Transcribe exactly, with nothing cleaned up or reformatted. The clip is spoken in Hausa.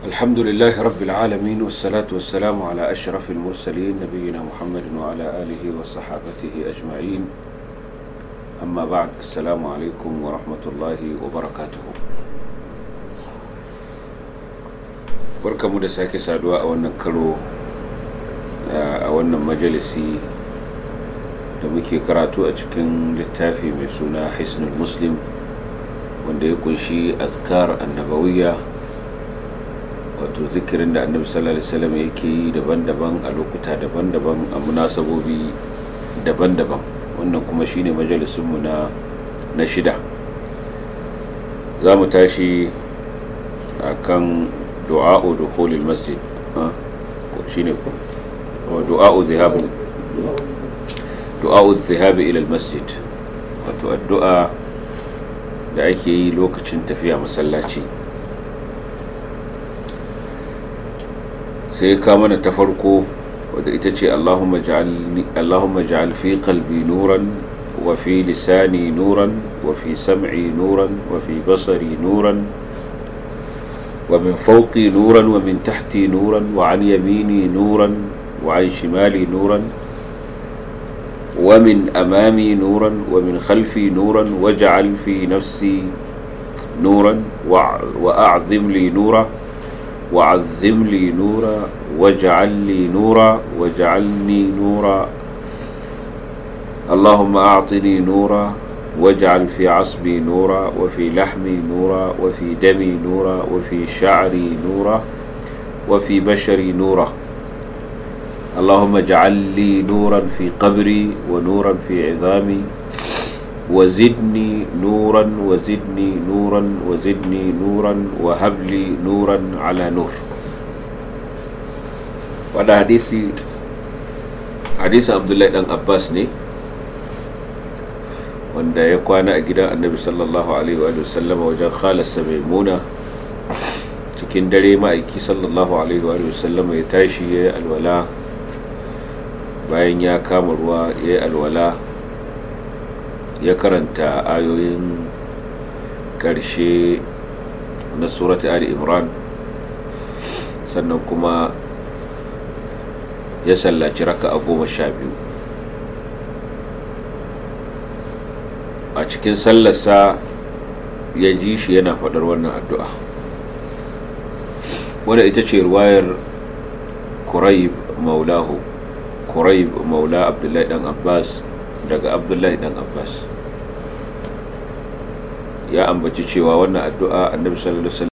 الحمد لله رب العالمين والصلاة والسلام على أشرف المرسلين نبينا محمد وعلى آله وصحابته أجمعين أما بعد السلام عليكم ورحمة الله وبركاته barkamu da sake saduwa a wannan karo a wannan majalisi da muke karatu a cikin littafi mai suna Hisnul Muslim wanda ya kunshi azkar annabawiyya wato zikirin da annabi sallallahu alaihi wasallam yake yi daban-daban a lokuta daban-daban a munasabobi daban-daban. Wannan kuma shine majalisunmu na na shida. za mu tashi akan du'a'u dukhulil masjid ah shine ko du'a'u dhahab du'a'u dhahab ila al masjid, wato addu'a da ake yi lokacin tafiya masallaci. sai ka mana ta farko wadda ita ce Allahumma ja'alni Allahumma ja'al fi qalbi nuran wa fi lisani nuran wa fi sam'i nuran wa fi basari nuran wa min fawqi nuran wa min tahti nuran wa an yamini nuran wa an shimali nuran wa min amami nuran wa min khalfi nuran waj'al fi nafsi nuran wa a'zim li nura وعظم لي نورا واجعل لي نورا واجعلني نورا اللهم أعطني نورا واجعل في عصبي نورا وفي لحمي نورا وفي دمي نورا وفي شعري نورا وفي بشري نورا اللهم اجعل لي نورا في قبري ونورا في عظامي وزدني نورا وزدني نورا وزدني نورا وهب لي نورا على نور. وهذا حديث حديث عبد الله بن عباس ne wanda ya kwana a gidan Annabi sallallahu alaihi wa sallam wajen khalarsa Maimuna. Cikin dare ma'aiki sallallahu alaihi wa sallam ya tashi yayi alwala, bayan ya kama ruwa yayi alwala ya karanta ayoyin ƙarshe na surati Ali Imran, sannan kuma ya sallaci raka'a goma sha biyu. A cikin sallarsa ya ji shi yana faɗar wannan addu'a, wadda ita ce ruwayar Kurayb maulahu Kurayb maula Abdullahi dan Abbas daga Abdullahi dan Abbas. Ya ambaci cewa wannan addu'a Annabi sallallahu alaihi wasallam